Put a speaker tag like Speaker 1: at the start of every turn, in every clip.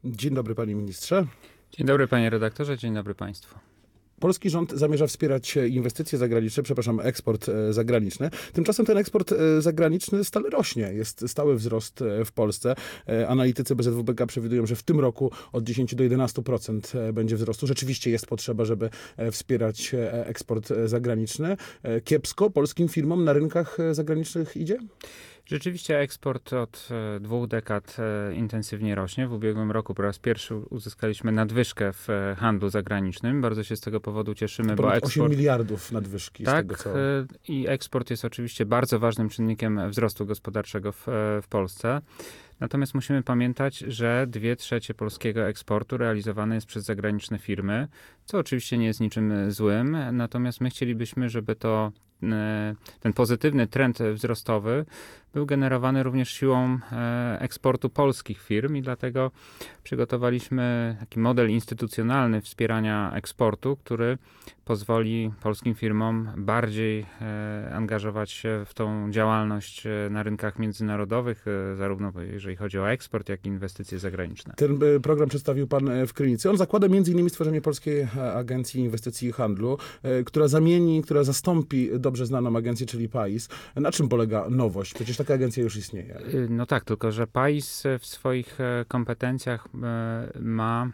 Speaker 1: Dzień dobry, panie ministrze.
Speaker 2: Dzień dobry, panie redaktorze, dzień dobry państwu.
Speaker 1: Polski rząd zamierza wspierać inwestycje zagraniczne, eksport zagraniczny. Tymczasem ten eksport zagraniczny stale rośnie. Jest stały wzrost w Polsce. Analitycy BZWBK przewidują, że w tym roku od 10 do 11% będzie wzrostu. Rzeczywiście jest potrzeba, żeby wspierać eksport zagraniczny. Kiepsko polskim firmom na rynkach zagranicznych idzie?
Speaker 2: Rzeczywiście eksport od 2 dekad intensywnie rośnie. W ubiegłym roku po raz pierwszy uzyskaliśmy nadwyżkę w handlu zagranicznym. Bardzo się z tego powodu cieszymy, bo eksport...
Speaker 1: 8 miliardów nadwyżki.
Speaker 2: Tak,
Speaker 1: z tego, co...
Speaker 2: i eksport jest oczywiście bardzo ważnym czynnikiem wzrostu gospodarczego w Polsce. Natomiast musimy pamiętać, że 2/3 polskiego eksportu realizowane jest przez zagraniczne firmy, co oczywiście nie jest niczym złym. Natomiast my chcielibyśmy, żeby ten pozytywny trend wzrostowy był generowany również siłą eksportu polskich firm i dlatego przygotowaliśmy taki model instytucjonalny wspierania eksportu, który pozwoli polskim firmom bardziej angażować się w tą działalność na rynkach międzynarodowych, zarówno jeżeli chodzi o eksport, jak i inwestycje zagraniczne.
Speaker 1: Ten program przedstawił pan w Krynicy. On zakłada m.in. stworzenie Polskiej Agencji Inwestycji i Handlu, która zastąpi dobrze znaną agencję, czyli PAIS. Na czym polega nowość? Przecież taka agencja już istnieje.
Speaker 2: No tak, tylko że PAIS w swoich kompetencjach ma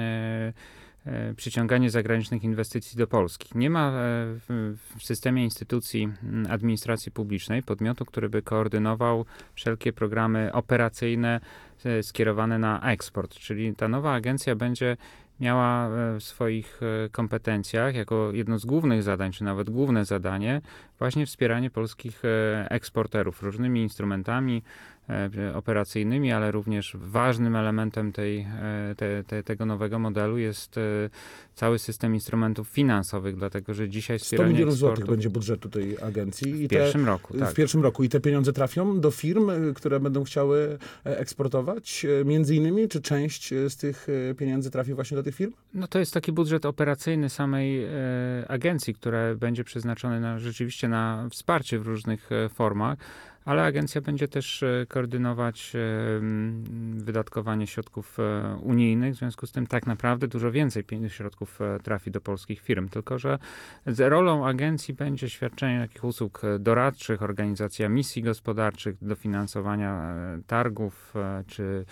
Speaker 2: przyciąganie zagranicznych inwestycji do Polski. Nie ma w systemie instytucji administracji publicznej podmiotu, który by koordynował wszelkie programy operacyjne skierowane na eksport. Czyli ta nowa agencja będzie miała w swoich kompetencjach jako jedno z głównych zadań, czy nawet główne zadanie, właśnie wspieranie polskich eksporterów różnymi instrumentami operacyjnymi, ale również ważnym elementem tego nowego modelu jest cały system instrumentów finansowych, dlatego że dzisiaj
Speaker 1: 100 milionów złotych będzie budżetu tej agencji.
Speaker 2: W pierwszym roku, tak.
Speaker 1: W pierwszym roku. I te pieniądze trafią do firm, które będą chciały eksportować między innymi, czy część z tych pieniędzy trafi właśnie do tych firm?
Speaker 2: No to jest taki budżet operacyjny samej agencji, który będzie przeznaczony rzeczywiście na wsparcie w różnych formach, ale agencja będzie też koordynować wydatkowanie środków unijnych, w związku z tym tak naprawdę dużo więcej środków trafi do polskich firm, tylko że rolą agencji będzie świadczenie takich usług doradczych, organizacja misji gospodarczych, dofinansowania targów czy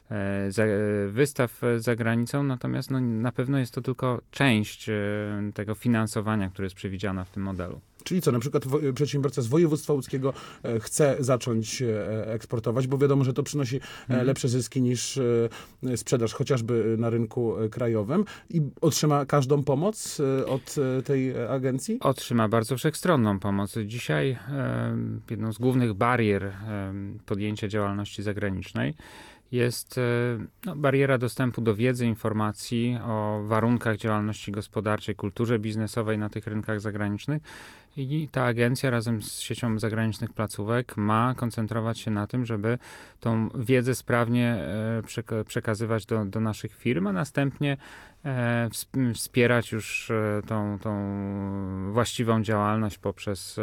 Speaker 2: wystaw za granicą, natomiast na pewno jest to tylko część tego finansowania, które jest przewidziane w tym modelu.
Speaker 1: Czyli co, na przykład przedsiębiorca z województwa łódzkiego chce zacząć eksportować, bo wiadomo, że to przynosi lepsze zyski niż sprzedaż chociażby na rynku krajowym i otrzyma każdą pomoc od tej agencji?
Speaker 2: Otrzyma bardzo wszechstronną pomoc. Dzisiaj jedną z głównych barier podjęcia działalności zagranicznej jest bariera dostępu do wiedzy, informacji o warunkach działalności gospodarczej, kulturze biznesowej na tych rynkach zagranicznych. I ta agencja razem z siecią zagranicznych placówek ma koncentrować się na tym, żeby tą wiedzę sprawnie przekazywać do naszych firm, a następnie wspierać już tą właściwą działalność poprzez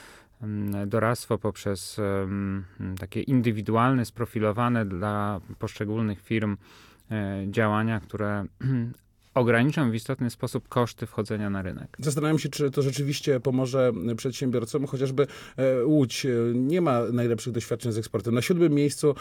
Speaker 2: doradztwo, poprzez takie indywidualne, sprofilowane dla poszczególnych firm działania, które ograniczą w istotny sposób koszty wchodzenia na rynek.
Speaker 1: Zastanawiam się, czy to rzeczywiście pomoże przedsiębiorcom. Chociażby Łódź nie ma najlepszych doświadczeń z eksportem. Na 7. miejscu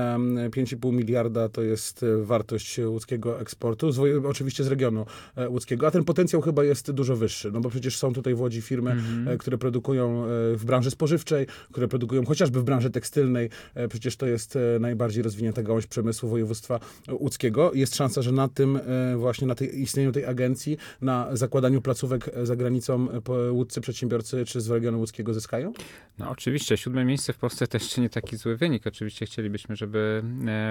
Speaker 1: 5,5 miliarda to jest wartość łódzkiego eksportu, oczywiście z regionu łódzkiego, a ten potencjał chyba jest dużo wyższy, no bo przecież są tutaj w Łodzi firmy, które produkują w branży spożywczej, które produkują chociażby w branży tekstylnej. Przecież to jest najbardziej rozwinięta gałąź przemysłu województwa łódzkiego. Jest szansa, że na tym właśnie, na istnieniu tej agencji, na zakładaniu placówek za granicą łódzcy przedsiębiorcy czy z regionu łódzkiego zyskają?
Speaker 2: No oczywiście, 7. miejsce w Polsce to jeszcze nie taki zły wynik. Oczywiście chcielibyśmy, żeby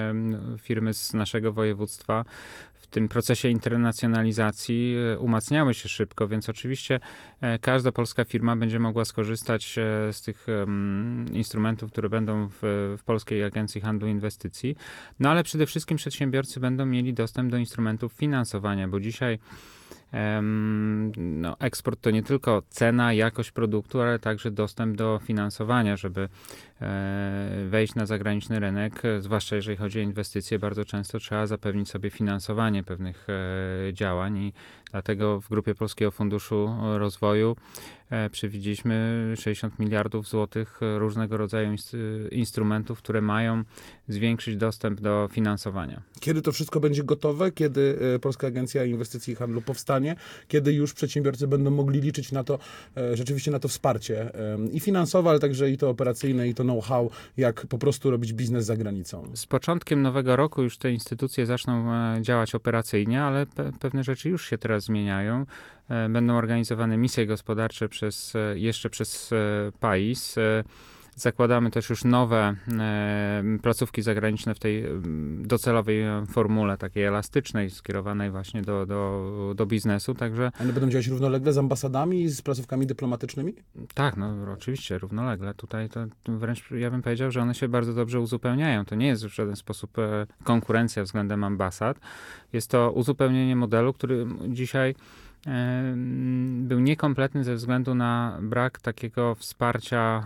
Speaker 2: firmy z naszego województwa w tym procesie internacjonalizacji umacniały się szybko, więc oczywiście każda polska firma będzie mogła skorzystać z tych instrumentów, które będą w Polskiej Agencji Handlu i Inwestycji. No ale przede wszystkim przedsiębiorcy będą mieli dostęp do instrumentów finansowania, bo dzisiaj No, eksport to nie tylko cena, jakość produktu, ale także dostęp do finansowania, żeby wejść na zagraniczny rynek, zwłaszcza jeżeli chodzi o inwestycje, bardzo często trzeba zapewnić sobie finansowanie pewnych działań i dlatego w Grupie Polskiego Funduszu Rozwoju przewidzieliśmy 60 miliardów złotych różnego rodzaju instrumentów, które mają zwiększyć dostęp do finansowania.
Speaker 1: Kiedy to wszystko będzie gotowe? Kiedy Polska Agencja Inwestycji i Handlu powstanie? Kiedy już przedsiębiorcy będą mogli liczyć na to, rzeczywiście na to wsparcie i finansowe, ale także i to operacyjne, i to know-how, jak po prostu robić biznes za granicą?
Speaker 2: Z początkiem nowego roku już te instytucje zaczną działać operacyjnie, ale pewne rzeczy już się teraz zmieniają. Będą organizowane misje gospodarcze jeszcze przez PAIS. Zakładamy też już nowe placówki zagraniczne w tej docelowej formule, takiej elastycznej, skierowanej właśnie do biznesu. Także
Speaker 1: One będą działać równolegle z ambasadami i z placówkami dyplomatycznymi?
Speaker 2: tak, no oczywiście, równolegle. Tutaj to wręcz ja bym powiedział, że one się bardzo dobrze uzupełniają. To nie jest w żaden sposób konkurencja względem ambasad. Jest to uzupełnienie modelu, który dzisiaj był niekompletny ze względu na brak takiego wsparcia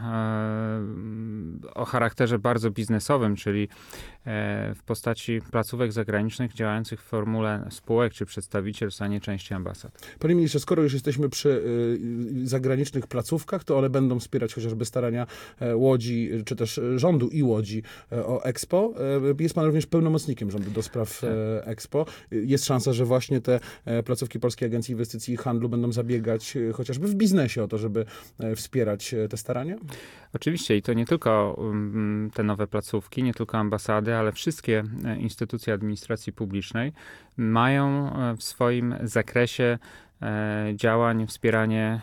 Speaker 2: o charakterze bardzo biznesowym, czyli w postaci placówek zagranicznych działających w formule spółek czy przedstawicielstw, a nie części ambasad.
Speaker 1: Panie ministrze, skoro już jesteśmy przy zagranicznych placówkach, to one będą wspierać chociażby starania Łodzi, czy też rządu i Łodzi o Expo. Jest pan również pełnomocnikiem rządu do spraw Expo. Jest szansa, że właśnie te placówki Polskiej Agencji Inwestycji i Handlu będą zabiegać chociażby w biznesie o to, żeby wspierać te starania?
Speaker 2: Oczywiście i to nie tylko te nowe placówki, nie tylko ambasady, ale wszystkie instytucje administracji publicznej mają w swoim zakresie działań wspieranie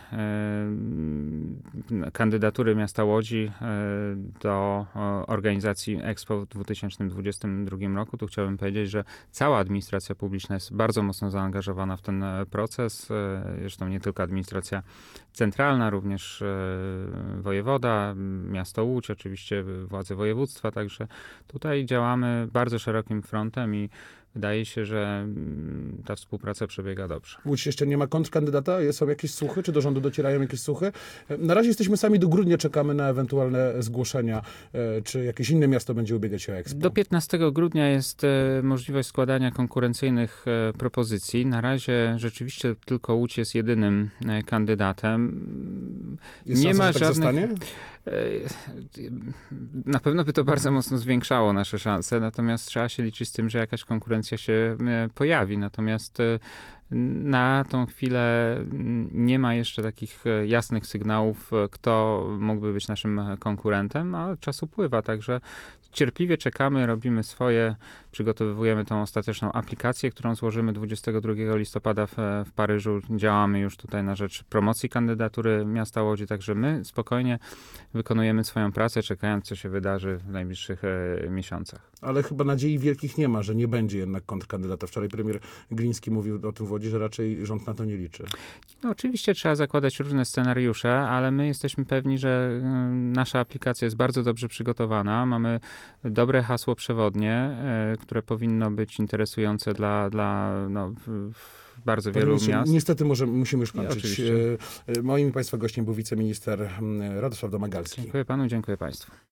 Speaker 2: kandydatury miasta Łodzi do organizacji Expo w 2022 roku. Tu chciałbym powiedzieć, że cała administracja publiczna jest bardzo mocno zaangażowana w ten proces. Zresztą nie tylko administracja centralna, również wojewoda, miasto Łódź, oczywiście władze województwa. Także tutaj działamy bardzo szerokim frontem i wydaje się, że ta współpraca przebiega dobrze.
Speaker 1: Łódź jeszcze nie ma kontrkandydata? Są jakieś słuchy? Czy do rządu docierają jakieś słuchy? Na razie jesteśmy sami, do grudnia czekamy na ewentualne zgłoszenia, czy jakieś inne miasto będzie ubiegać się o Expo.
Speaker 2: Do 15 grudnia jest możliwość składania konkurencyjnych propozycji. Na razie rzeczywiście tylko Łódź jest jedynym kandydatem.
Speaker 1: Jest
Speaker 2: Nie
Speaker 1: szansa,
Speaker 2: ma
Speaker 1: że tak
Speaker 2: żadnych...
Speaker 1: zostanie?
Speaker 2: Na pewno by to bardzo mocno zwiększało nasze szanse, natomiast trzeba się liczyć z tym, że jakaś konkurencja się pojawi. Natomiast na tą chwilę nie ma jeszcze takich jasnych sygnałów, kto mógłby być naszym konkurentem, a czas upływa, także cierpliwie czekamy, robimy swoje, przygotowujemy tą ostateczną aplikację, którą złożymy 22 listopada w Paryżu. Działamy już tutaj na rzecz promocji kandydatury miasta Łodzi, także my spokojnie wykonujemy swoją pracę, czekając, co się wydarzy w najbliższych miesiącach.
Speaker 1: Ale chyba nadziei wielkich nie ma, że nie będzie jednak kontrkandydata. Wczoraj premier Gliński mówił o tym w Łodzi, że raczej rząd na to nie liczy.
Speaker 2: No, oczywiście trzeba zakładać różne scenariusze, ale my jesteśmy pewni, że nasza aplikacja jest bardzo dobrze przygotowana. Mamy dobre hasło przewodnie, które powinno być interesujące dla bardzo wielu miast.
Speaker 1: Niestety musimy już kończyć.
Speaker 2: Oczywiście.
Speaker 1: Moim i państwa gościem był wiceminister Radosław Domagalski.
Speaker 2: Dziękuję panu, dziękuję państwu.